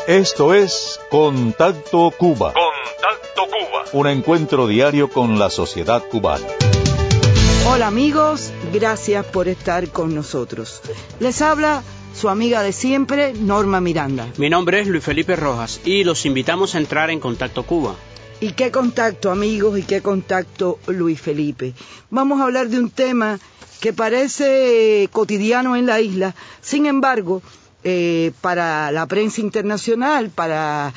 Esto es Contacto Cuba. Contacto Cuba. Un encuentro diario con la sociedad cubana. Hola amigos, gracias por estar con nosotros. Les habla su amiga de siempre, Norma Miranda. Mi nombre es Luis Felipe Rojas y los invitamos a entrar en Contacto Cuba. ¿Y qué contacto, amigos? ¿Y qué contacto, Luis Felipe? Vamos a hablar de un tema que parece cotidiano en la isla. Sin embargo, para la prensa internacional, para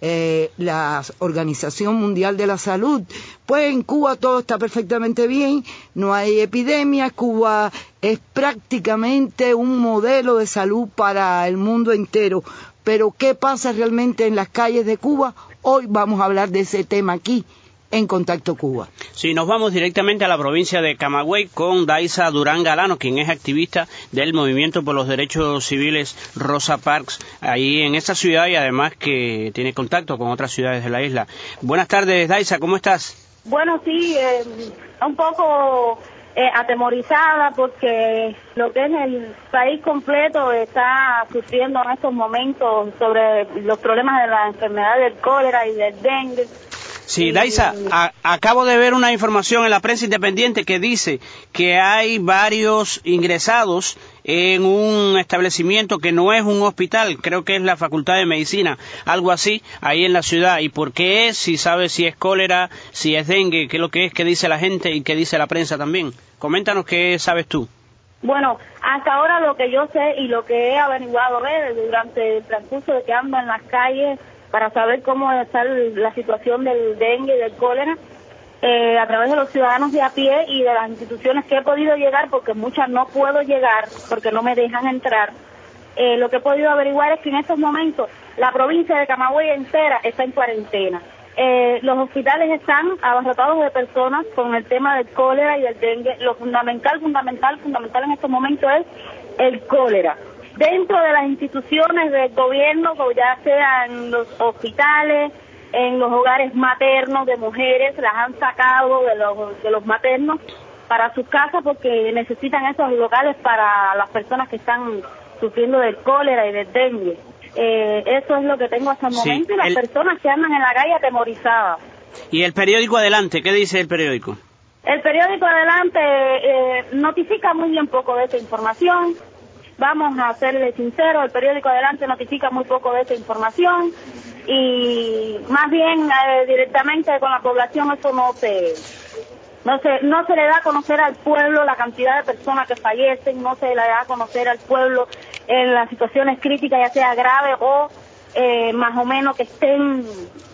la Organización Mundial de la Salud, pues en Cuba todo está perfectamente bien, no hay epidemia. Cuba es prácticamente un modelo de salud para el mundo entero. Pero ¿qué pasa realmente en las calles de Cuba? Hoy vamos a hablar de ese tema aquí, en Contacto Cuba. Sí, nos vamos directamente a la provincia de Camagüey con Daisa Durán Galano, quien es activista del Movimiento por los Derechos Civiles Rosa Parks, ahí en esta ciudad, y además que tiene contacto con otras ciudades de la isla. Buenas tardes, Daisa, ¿cómo estás? Bueno, sí, un poco atemorizada porque lo que es el país completo está sufriendo en estos momentos sobre los problemas de la enfermedad del cólera y del dengue. Sí, Daisa, acabo de ver una información en la prensa independiente que dice que hay varios ingresados en un establecimiento que no es un hospital, creo que es la Facultad de Medicina, algo así, ahí en la ciudad. ¿Y por qué es? Si sabes si es cólera, si es dengue, qué es lo que es, qué dice la gente y qué dice la prensa también. Coméntanos qué sabes tú. Bueno, hasta ahora lo que yo sé y lo que he averiguado durante el transcurso de que ando en las calles para saber cómo está la situación del dengue y del cólera, a través de los ciudadanos de a pie y de las instituciones que he podido llegar, porque muchas no puedo llegar porque no me dejan entrar. Lo que he podido averiguar es que en estos momentos la provincia de Camagüey entera está en cuarentena. Los hospitales están abarrotados de personas con el tema del cólera y del dengue. Lo fundamental en estos momentos es el cólera. Dentro de las instituciones del gobierno, ya sea en los hospitales, en los hogares maternos de mujeres, las han sacado de los maternos para sus casas porque necesitan esos locales para las personas que están sufriendo del cólera y del dengue. Eso es lo que tengo hasta el momento, y las personas que andan en la calle atemorizadas. ¿Y el periódico Adelante? ¿Qué dice el periódico? El periódico Adelante notifica muy bien poco de esta información. Vamos a serle sinceros, el periódico Adelante notifica muy poco de esta información y más bien directamente con la población eso no se le da a conocer al pueblo la cantidad de personas que fallecen, no se le da a conocer al pueblo en las situaciones críticas, ya sea grave o más o menos que estén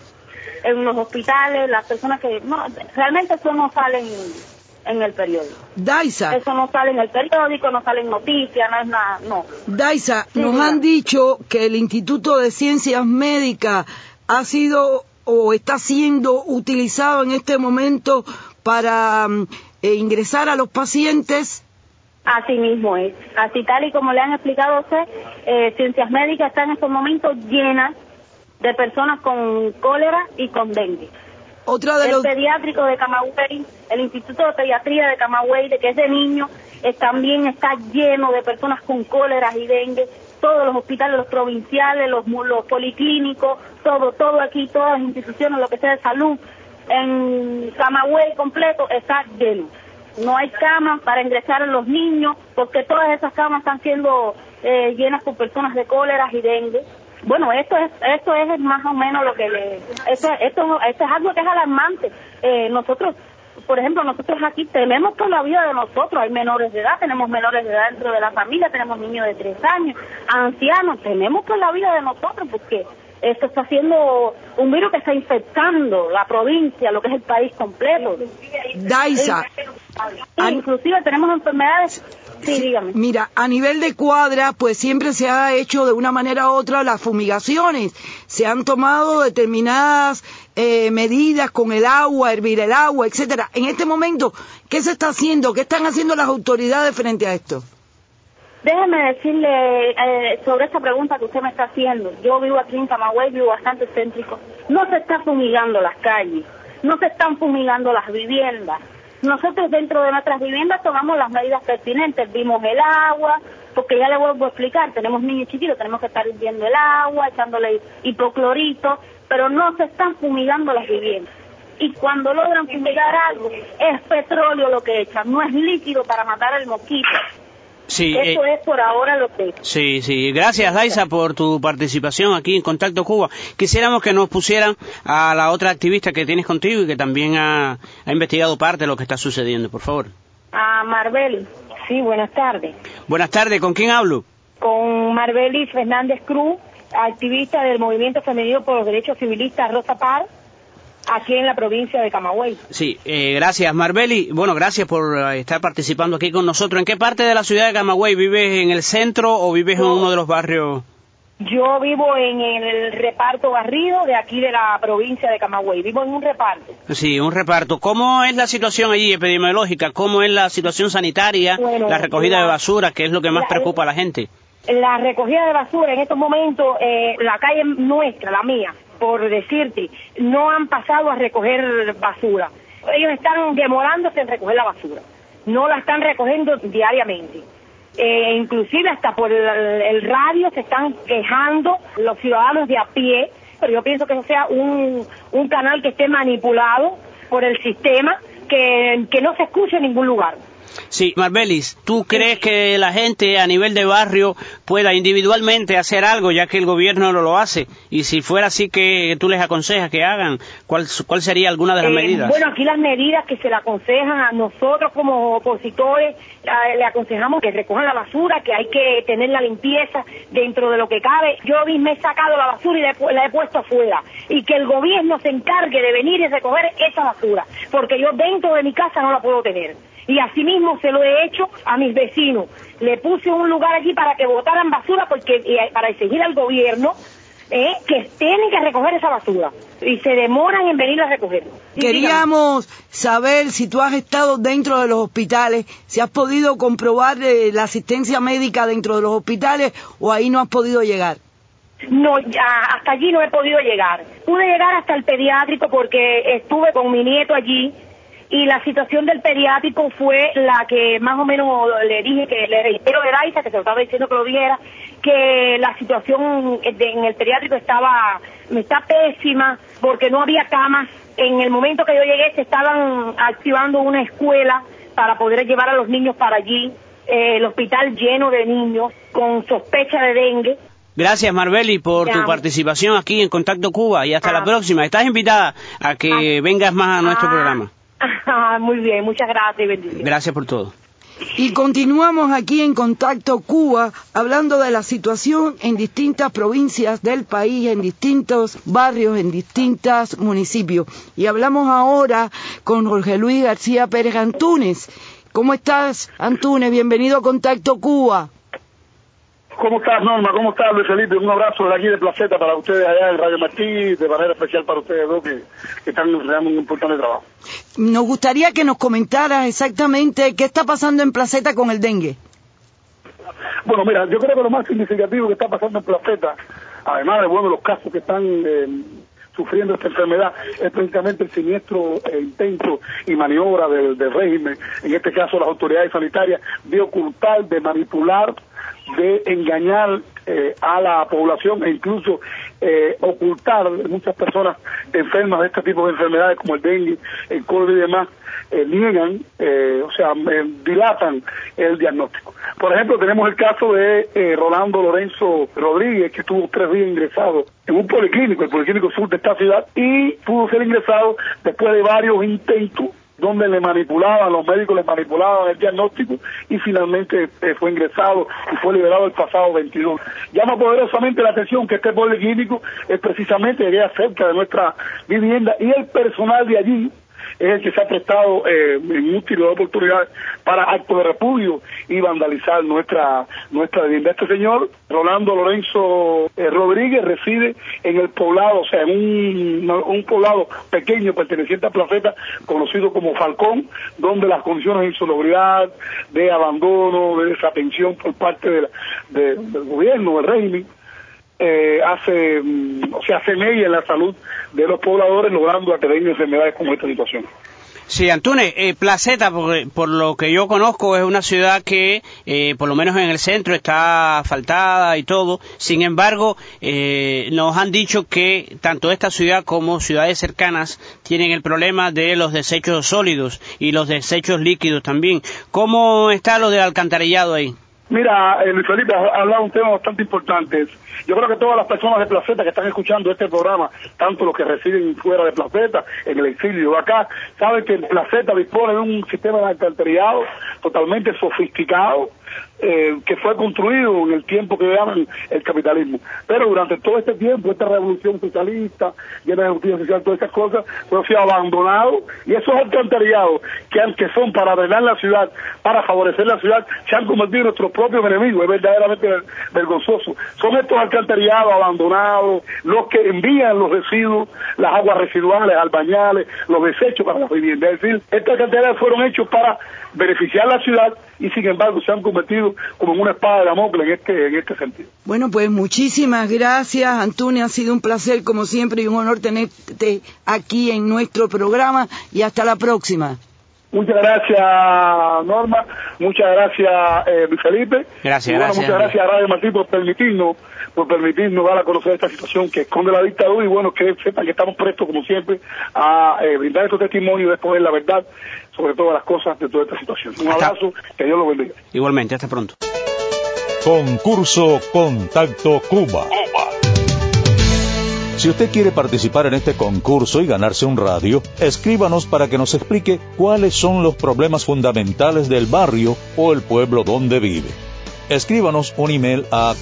en los hospitales, las personas que realmente eso no sale en el periódico. Daisa. Eso no sale en el periódico, no sale en noticias, no es nada, no. Daisa, sí, nos han dicho que el Instituto de Ciencias Médicas ha sido o está siendo utilizado en este momento para ingresar a los pacientes. Así mismo es. Así tal y como le han explicado a usted, Ciencias Médicas está en estos momentos llena de personas con cólera y con dengue. El pediátrico de Camagüey, el Instituto de Pediatría de Camagüey, que es de niños, también está lleno de personas con cólera y dengue. Todos los hospitales, los provinciales, los policlínicos, todo aquí, todas las instituciones, lo que sea de salud, en Camagüey completo está lleno. No hay camas para ingresar a los niños, porque todas esas camas están siendo llenas por personas de cólera y dengue. Bueno, esto es más o menos lo que esto es algo que es alarmante. Nosotros, por ejemplo, aquí tememos por la vida de nosotros. Hay menores de edad, tenemos menores de edad dentro de la familia, tenemos niños de 3 años, ancianos, tememos por la vida de nosotros porque esto está siendo un virus que está infectando la provincia, lo que es el país completo. Daisa, inclusive tenemos enfermedades. Sí, dígame. Mira, a nivel de cuadra, pues siempre se ha hecho de una manera u otra las fumigaciones. Se han tomado determinadas medidas con el agua, hervir el agua, etcétera. En este momento, ¿qué se está haciendo? ¿Qué están haciendo las autoridades frente a esto? Déjeme decirle sobre esta pregunta que usted me está haciendo. Yo vivo aquí en Camagüey, vivo bastante céntrico. No se está fumigando las calles, no se están fumigando las viviendas. Nosotros dentro de nuestras viviendas tomamos las medidas pertinentes, hervimos el agua, porque ya le vuelvo a explicar, tenemos niños chiquitos, tenemos que estar hirviendo el agua, echándole hipoclorito, pero no se están fumigando las viviendas. Y cuando logran fumigar algo, es petróleo lo que echan, no es líquido para matar el mosquito. Sí, eso es por ahora lo que... Sí. Gracias, Daisa, por tu participación aquí en Contacto Cuba. Quisiéramos que nos pusieran a la otra activista que tienes contigo y que también ha investigado parte de lo que está sucediendo, por favor. A Marbeli. Sí, buenas tardes. Buenas tardes, ¿con quién hablo? Con Marbeli Fernández Cruz, activista del Movimiento Femenino por los Derechos Civilistas Rosa Parks, aquí en la provincia de Camagüey. Sí, gracias, Marbeli. Bueno, gracias por estar participando aquí con nosotros. ¿En qué parte de la ciudad de Camagüey? ¿Vives en el centro o vives en uno de los barrios? Yo vivo en el reparto Garrido de aquí de la provincia de Camagüey. Vivo en un reparto. Sí, un reparto. ¿Cómo es la situación allí epidemiológica? ¿Cómo es la situación sanitaria? Bueno, la recogida de basura, que es lo que más preocupa a la gente. La recogida de basura en estos momentos, la calle nuestra, la mía, por decirte, no han pasado a recoger basura. Ellos están demorándose en recoger la basura. No la están recogiendo diariamente. Inclusive hasta por el radio se están quejando los ciudadanos de a pie, pero yo pienso que eso sea un canal que esté manipulado por el sistema, que no se escuche en ningún lugar. Sí, Marbelis, ¿tú crees que la gente a nivel de barrio pueda individualmente hacer algo, ya que el gobierno no lo hace? Y si fuera así, que tú les aconsejas que hagan, ¿cuál sería alguna de las medidas? Bueno, aquí las medidas que se le aconsejan a nosotros como opositores, le aconsejamos que recojan la basura, que hay que tener la limpieza dentro de lo que cabe. Yo me he sacado la basura y la he puesto afuera, y que el gobierno se encargue de venir y recoger esa basura, porque yo dentro de mi casa no la puedo tener. Y así mismo se lo he hecho a mis vecinos. Le puse un lugar allí para que botaran basura, porque para exigir al gobierno que tienen que recoger esa basura. Y se demoran en venir a recogerlo. Queríamos saber si tú has estado dentro de los hospitales, si has podido comprobar la asistencia médica dentro de los hospitales, o ahí no has podido llegar. No, hasta allí no he podido llegar. Pude llegar hasta el pediátrico porque estuve con mi nieto allí. Y la situación del pediátrico fue la que más o menos le dije, que le reitero de Daisa, que se lo estaba diciendo que lo dijera, que la situación en el pediátrico está pésima, porque no había camas. En el momento que yo llegué se estaban activando una escuela para poder llevar a los niños para allí, el hospital lleno de niños con sospecha de dengue. Gracias, Marbeli, por tu participación aquí en Contacto Cuba, y hasta la próxima. Estás invitada a que vengas más a nuestro programa. Muy bien, muchas gracias y bendiciones. Gracias por todo. Y continuamos aquí en Contacto Cuba, hablando de la situación en distintas provincias del país, en distintos barrios, en distintos municipios. Y hablamos ahora con Jorge Luis García Pérez Antúnez. ¿Cómo estás, Antúnez? Bienvenido a Contacto Cuba. ¿Cómo estás, Norma? ¿Cómo estás, Luis Felipe? Un abrazo de aquí de Placeta para ustedes allá en Radio Martí, de manera especial para ustedes dos que están realizando un importante trabajo. Nos gustaría que nos comentaras exactamente qué está pasando en Placeta con el dengue. Bueno, mira, yo creo que lo más significativo que está pasando en Placeta, además de los casos que están sufriendo esta enfermedad, es precisamente el siniestro intento y maniobra del régimen, en este caso las autoridades sanitarias, de ocultar, de manipular, de engañar a la población e incluso ocultar muchas personas enfermas de este tipo de enfermedades como el dengue, el cólera y demás, niegan, dilatan el diagnóstico. Por ejemplo, tenemos el caso de Rolando Lorenzo Rodríguez, que estuvo 3 días ingresado en un policlínico, el Policlínico Sur de esta ciudad, y pudo ser ingresado después de varios intentos donde los médicos le manipulaban el diagnóstico, y finalmente fue ingresado y fue liberado el pasado 22. Llama poderosamente la atención que este policlínico es precisamente que queda cerca de nuestra vivienda, y el personal de allí es el que se ha prestado en múltiples oportunidades para actos de repudio y vandalizar nuestra vivienda. Este señor, Rolando Lorenzo Rodríguez, reside en el poblado, o sea, en un poblado pequeño perteneciente a Placeta, conocido como Falcón, donde las condiciones de insalubridad, de abandono, de desatención por parte del gobierno, del régimen, hace mella en la salud de los pobladores, logrando que den enfermedades como esta situación. Sí, Antunes, Placeta, por lo que yo conozco, es una ciudad que, por lo menos en el centro, está asfaltada y todo. Sin embargo, nos han dicho que tanto esta ciudad como ciudades cercanas tienen el problema de los desechos sólidos y los desechos líquidos también. ¿Cómo está lo del alcantarillado ahí? Mira, Luis Felipe, ha hablado de un tema bastante importante. Yo creo que todas las personas de Placeta que están escuchando este programa, tanto los que residen fuera de Placeta, en el exilio acá, saben que Placeta dispone de un sistema de alcantarillado totalmente sofisticado, que fue construido en el tiempo que llaman el capitalismo. Pero durante todo este tiempo, esta revolución socialista, llena de justicia social, todas estas cosas, fue abandonado, y esos alcantarillados, que aunque son para drenar la ciudad, para favorecer la ciudad, se han convertido en nuestros propios enemigos. Es verdaderamente vergonzoso. Son estos alcantarillados abandonados los que envían los residuos, las aguas residuales, albañales, los desechos para las viviendas. Es decir, estos alcantarillados fueron hechos para beneficiar la ciudad, y sin embargo se han convertido como en una espada de Damocles en este sentido. Bueno, pues muchísimas gracias, Antonio, ha sido un placer como siempre y un honor tenerte aquí en nuestro programa, y hasta la próxima. Muchas gracias, Norma, muchas gracias, Luis Felipe. Gracias, bueno, muchas gracias a Radio Martín por permitirnos dar a conocer esta situación que esconde la dictadura, y bueno, que sepan que estamos prestos, como siempre, a brindar estos testimonios y exponer la verdad sobre todas las cosas de toda esta situación. Un abrazo, que Dios los bendiga. Igualmente, hasta pronto. Concurso Contacto Cuba. Si usted quiere participar en este concurso y ganarse un radio, escríbanos para que nos explique cuáles son los problemas fundamentales del barrio o el pueblo donde vive. Escríbanos un email a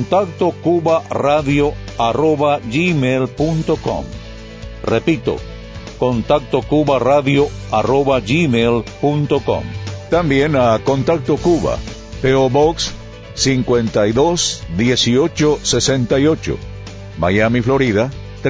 contactocubaradio@gmail.com. Repito, contactocubaradio@gmail.com. También a Contacto Cuba, P.O. Box 521868, Miami, Florida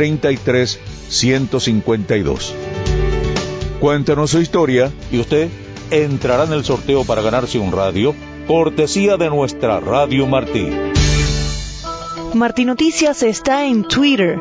33152. Cuéntanos su historia y usted entrará en el sorteo para ganarse un radio, cortesía de nuestra Radio Martí. Martí Noticias está en Twitter.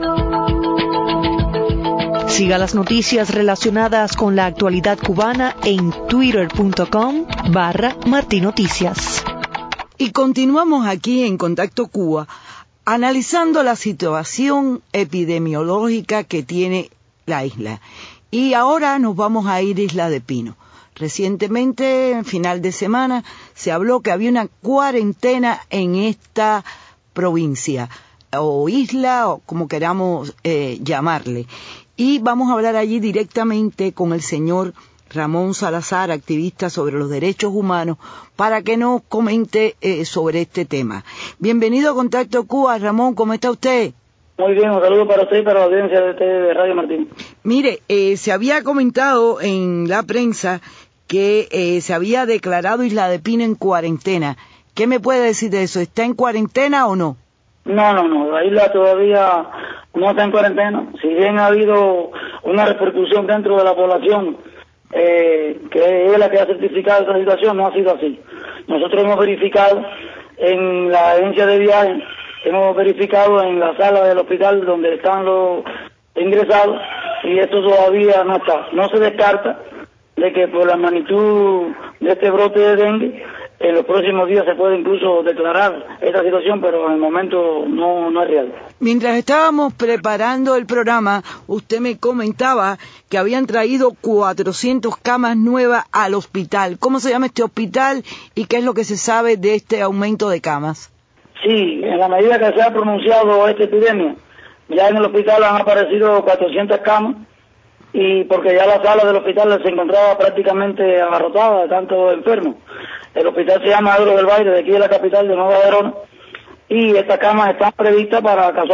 Siga las noticias relacionadas con la actualidad cubana en twitter.com/Martí Noticias. Y continuamos aquí en Contacto Cuba, analizando la situación epidemiológica que tiene la isla. Y ahora nos vamos a ir a Isla de Pino. Recientemente, en final de semana, se habló que había una cuarentena en esta provincia, o isla, o como queramos llamarle. Y vamos a hablar allí directamente con el señor Ramón Salazar, activista sobre los derechos humanos, para que nos comente sobre este tema. Bienvenido a Contacto Cuba, Ramón, ¿cómo está usted? Muy bien, un saludo para usted y para la audiencia de Radio Martín. Mire, se había comentado en la prensa que se había declarado Isla de Pino en cuarentena. ¿Qué me puede decir de eso? ¿Está en cuarentena o no? No, la isla todavía no está en cuarentena. Si bien ha habido una repercusión dentro de la población, que es la que ha certificado esta situación, no ha sido así. Nosotros hemos verificado en la agencia de viajes, hemos verificado en la sala del hospital donde están los ingresados, y esto todavía no está. No se descarta de que por la magnitud de este brote de dengue, en los próximos días se puede incluso declarar esta situación, pero en el momento no es real. Mientras estábamos preparando el programa, usted me comentaba que habían traído 400 camas nuevas al hospital. ¿Cómo se llama este hospital y qué es lo que se sabe de este aumento de camas? Sí, en la medida que se ha pronunciado esta epidemia, ya en el hospital han aparecido 400 camas, y porque ya la sala del hospital se encontraba prácticamente abarrotada de tantos enfermos. El hospital se llama Agro del Valle, de aquí de la capital de Nueva Verona, y estas camas están previstas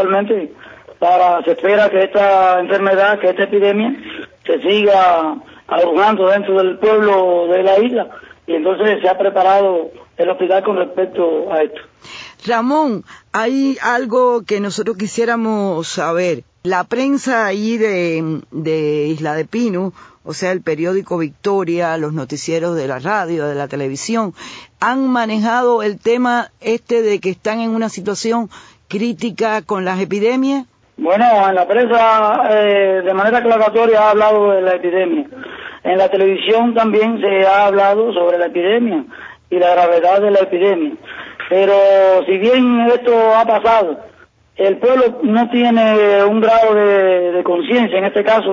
se espera que esta enfermedad, que esta epidemia, se siga arrojando dentro del pueblo de la isla, y entonces se ha preparado el hospital con respecto a esto. Ramón, hay algo que nosotros quisiéramos saber. La prensa ahí de Isla de Pino, o sea, el periódico Victoria, los noticieros de la radio, de la televisión, han manejado el tema de que están en una situación crítica con las epidemias. Bueno, en la prensa de manera aclaratoria ha hablado de la epidemia. En la televisión también se ha hablado sobre la epidemia y la gravedad de la epidemia. Pero si bien esto ha pasado, el pueblo no tiene un grado de conciencia, en este caso,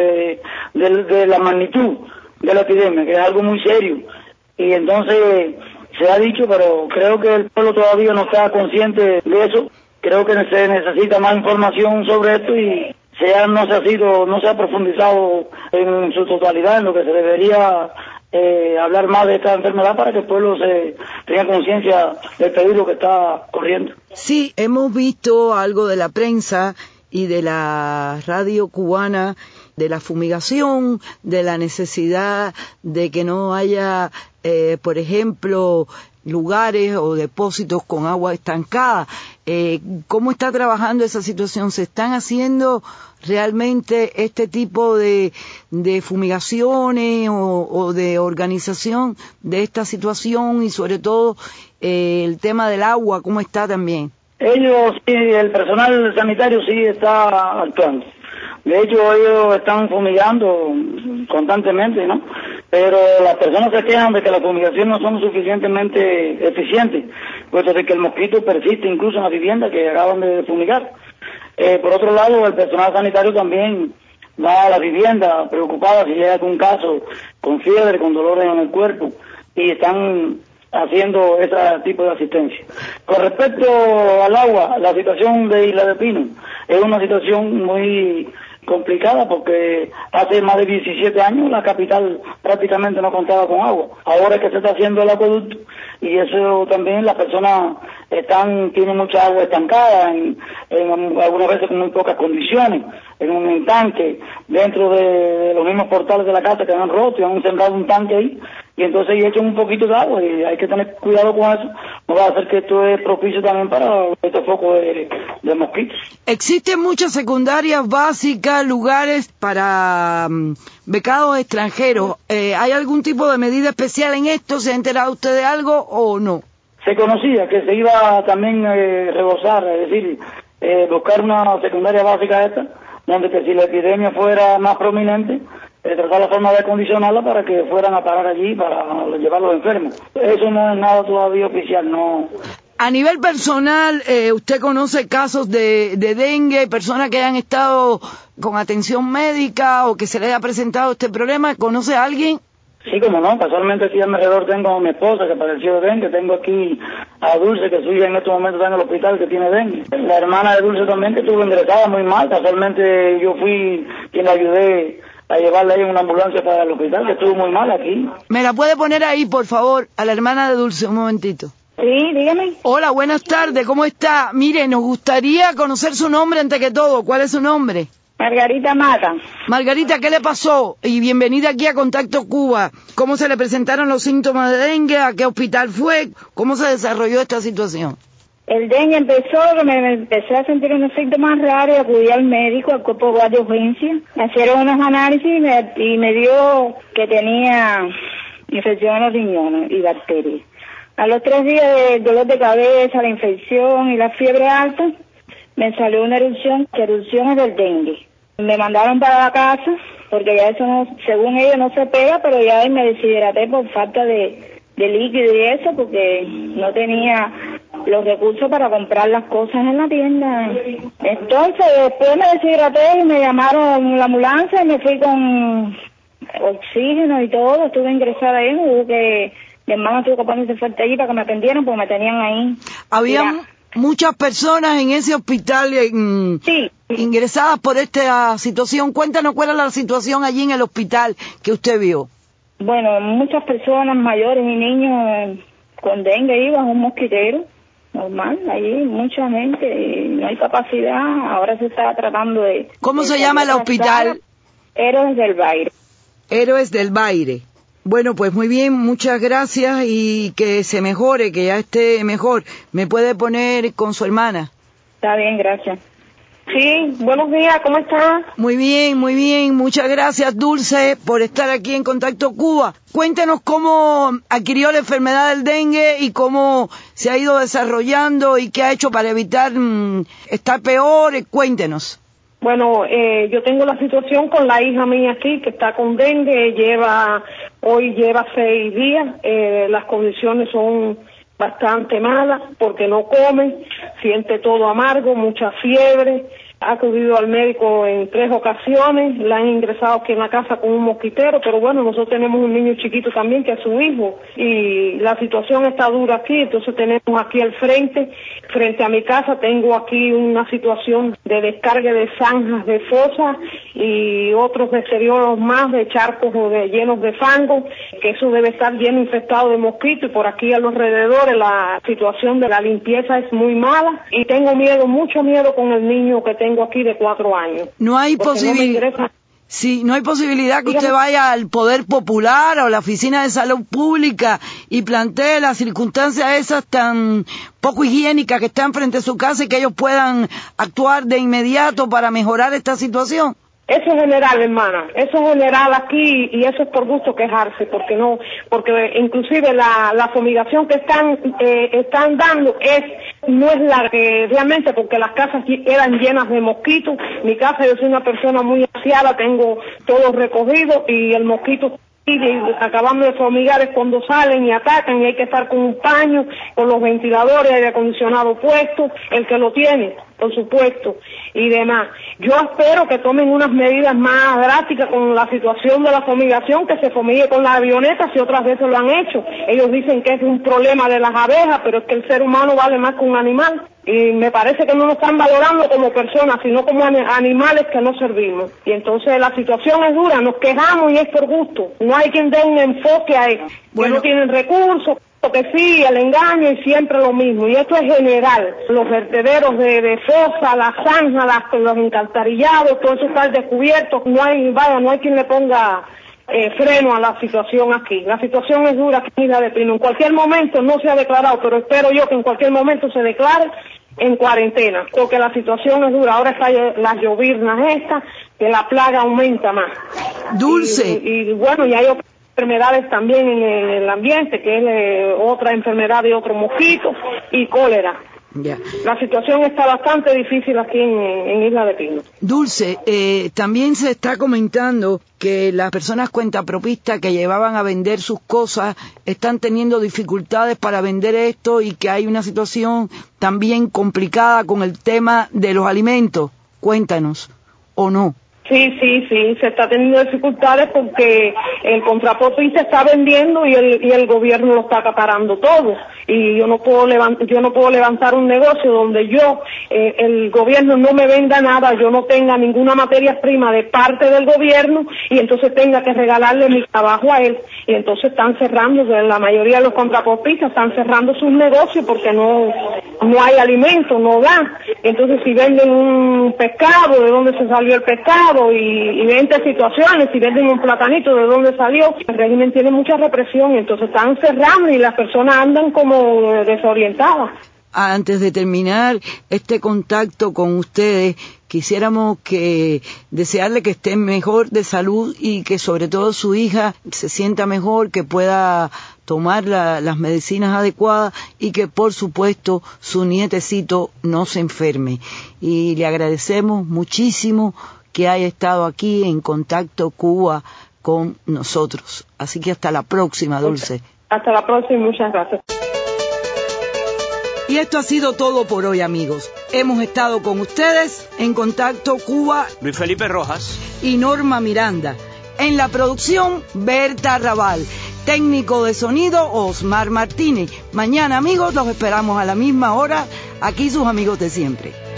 de la magnitud de la epidemia, que es algo muy serio. Y entonces se ha dicho, pero creo que el pueblo todavía no está consciente de eso. Creo que se necesita más información sobre esto y no se ha profundizado en su totalidad en lo que se debería hablar más de esta enfermedad para que el pueblo tenga conciencia del peligro que está corriendo. Sí, hemos visto algo de la prensa y de la radio cubana, de la fumigación, de la necesidad de que no haya, por ejemplo, lugares o depósitos con agua estancada. ¿Cómo está trabajando esa situación? ¿Se están haciendo realmente este tipo de fumigaciones o de organización de esta situación y sobre todo el tema del agua, cómo está también? Ellos, sí, el personal sanitario sí está actuando. De hecho, ellos están fumigando constantemente, ¿no? Pero las personas se quejan de que las fumigaciones no son suficientemente eficientes, puesto de que el mosquito persiste incluso en la vivienda que acaban de fumigar. Por otro lado, el personal sanitario también va a la vivienda preocupada si hay algún caso con fiebre, con dolores en el cuerpo, y están haciendo ese tipo de asistencia. Con respecto al agua, la situación de Isla de Pino es una situación muy complicada porque hace más de 17 años la capital prácticamente no contaba con agua. Ahora es que se está haciendo el acueducto y eso también las personas tienen mucha agua estancada en algunas veces con muy pocas condiciones, en un tanque, dentro de los mismos portales de la casa que han roto y han sembrado un tanque ahí y entonces ahí echan un poquito de agua y hay que tener cuidado con eso. No va a hacer que esto es propicio también para este foco de mosquitos. Existen muchas secundarias básicas, lugares para becados extranjeros. ¿Hay algún tipo de medida especial en esto? ¿Se ha enterado usted de algo o no? Se conocía que se iba también a rebosar, es decir, buscar una secundaria básica esta, donde que si la epidemia fuera más prominente, tratar la forma de acondicionarla para que fueran a parar allí para llevar los enfermos. Eso no es nada todavía oficial, no. A nivel personal, ¿usted conoce casos de dengue, personas que hayan estado con atención médica o que se les haya presentado este problema? ¿Conoce a alguien? Sí, como no, casualmente aquí a mi alrededor tengo a mi esposa que padeció de dengue, tengo aquí a Dulce que su hija en estos momentos está en el hospital que tiene dengue. La hermana de Dulce también que estuvo ingresada muy mal, casualmente yo fui quien la ayudé a llevarla ahí en una ambulancia para el hospital, que estuvo muy mal aquí. ¿Me la puede poner ahí, por favor, a la hermana de Dulce, un momentito? Sí, dígame. Hola, buenas tardes, ¿cómo está? Mire, nos gustaría conocer su nombre antes que todo. ¿Cuál es su nombre? Margarita Mata. Margarita, ¿qué le pasó? Y bienvenida aquí a Contacto Cuba. ¿Cómo se le presentaron los síntomas de dengue? ¿A qué hospital fue? ¿Cómo se desarrolló esta situación? El dengue empezó, me empecé a sentir unos síntomas raros y acudí al médico, al cuerpo de urgencia. Me hicieron unos análisis y me dio que tenía infección en los riñones y bacterias. A los 3 días de dolor de cabeza, la infección y la fiebre alta, me salió una erupción, que erupción es del dengue. Me mandaron para la casa, porque ya eso, no, según ellos, no se pega, pero ya me deshidraté por falta de líquido y eso, porque no tenía los recursos para comprar las cosas en la tienda. Entonces, después me deshidraté y me llamaron la ambulancia y me fui con oxígeno y todo, estuve ingresada ahí, mi hermana tuvo que ponerse fuerte allí para que me atendieran, porque me tenían ahí. Había muchas personas en ese hospital sí, ingresadas por esta situación. Cuéntanos cuál es la situación allí en el hospital que usted vio. Bueno, muchas personas mayores y niños con dengue iban, un mosquitero normal, allí mucha gente, no hay capacidad, ahora se está tratando de... ¿Cómo se llama el hospital? Héroes del Baire. Héroes del Baire. Bueno, pues muy bien, muchas gracias y que se mejore, que ya esté mejor. ¿Me puede poner con su hermana? Está bien, gracias. Sí, buenos días, ¿cómo está? Muy bien, muchas gracias Dulce por estar aquí en Contacto Cuba. Cuéntenos cómo adquirió la enfermedad del dengue y cómo se ha ido desarrollando y qué ha hecho para evitar estar peor, cuéntenos. Bueno, yo tengo la situación con la hija mía aquí, que está con dengue, hoy lleva 6 días, las condiciones son bastante malas porque no come, siente todo amargo, mucha fiebre, ha acudido al médico en 3 ocasiones, la han ingresado aquí en la casa con un mosquitero, pero bueno, nosotros tenemos un niño chiquito también que es su hijo y la situación está dura aquí, entonces tenemos aquí al frente a mi casa, tengo aquí una situación de descarga de zanjas de fosas y otros deterioros más de charcos llenos de fango, que eso debe estar lleno infectado de mosquitos y por aquí a los alrededores la situación de la limpieza es muy mala y tengo miedo, mucho miedo con el niño que tengo aquí de 4 años. No hay posibilidad. Sí, no hay posibilidad que usted vaya al Poder Popular o a la Oficina de Salud Pública y plantee las circunstancias esas tan poco higiénicas que están frente a su casa y que ellos puedan actuar de inmediato para mejorar esta situación. Eso es general, hermana, eso es general aquí y eso es por gusto quejarse, porque inclusive la fumigación que están dando no es la que realmente, porque las casas eran llenas de mosquitos, mi casa yo soy una persona muy aseada, tengo todo recogido y el mosquito acabamos de fumigar es cuando salen y atacan y hay que estar con un paño, con los ventiladores, aire acondicionado puesto, el que lo tiene, por supuesto, y demás. Yo espero que tomen unas medidas más drásticas con la situación de la fumigación, que se fumigue con las avionetas, y otras veces lo han hecho. Ellos dicen que es un problema de las abejas, pero es que el ser humano vale más que un animal. Y me parece que no nos están valorando como personas, sino como animales que no servimos. Y entonces la situación es dura, nos quejamos y es por gusto. No hay quien dé un enfoque a eso. Bueno, no tienen recursos, que sí, el engaño y siempre lo mismo. Y esto es general. Los vertederos de fosa, las zanjas, los encantarillados, todo eso está descubierto. No hay quien le ponga freno a la situación aquí. La situación es dura aquí en Isla de Pino. En cualquier momento no se ha declarado, pero espero yo que en cualquier momento se declare en cuarentena, porque la situación es dura. Ahora están las lloviznas estas, que la plaga aumenta más. Dulce. Y bueno, y hay otras enfermedades también en el ambiente, que es otra enfermedad de otro mosquito, y cólera. Ya. La situación está bastante difícil aquí en Isla de Pino. Dulce, también se está comentando que las personas cuentapropistas que llevaban a vender sus cosas están teniendo dificultades para vender esto y que hay una situación también complicada con el tema de los alimentos. Cuéntanos, ¿o no? Sí, se está teniendo dificultades porque el contrapropista está vendiendo y el gobierno lo está acaparando todo. Y yo no puedo levantar un negocio donde el gobierno no me venda nada, yo no tenga ninguna materia prima de parte del gobierno y entonces tenga que regalarle mi trabajo a él. Y entonces están cerrando, la mayoría de los contrapropistas están cerrando sus negocios porque no hay alimento, no da. Entonces si venden un pescado, ¿de dónde se salió el pescado? Y 20 situaciones, si venden un platanito, ¿de dónde salió? El régimen tiene mucha represión, entonces están cerrando y las personas andan como desorientadas. Antes de terminar este contacto con ustedes, quisiéramos desearle que estén mejor de salud y que sobre todo su hija se sienta mejor, que pueda tomar las medicinas adecuadas y que por supuesto su nietecito no se enferme. Y le agradecemos muchísimo que haya estado aquí en Contacto Cuba con nosotros. Así que hasta la próxima, Dulce. Hasta la próxima, muchas gracias. Y esto ha sido todo por hoy, amigos. Hemos estado con ustedes en Contacto Cuba, Luis Felipe Rojas y Norma Miranda. En la producción, Berta Raval. Técnico de sonido, Osmar Martínez. Mañana, amigos, los esperamos a la misma hora. Aquí sus amigos de siempre.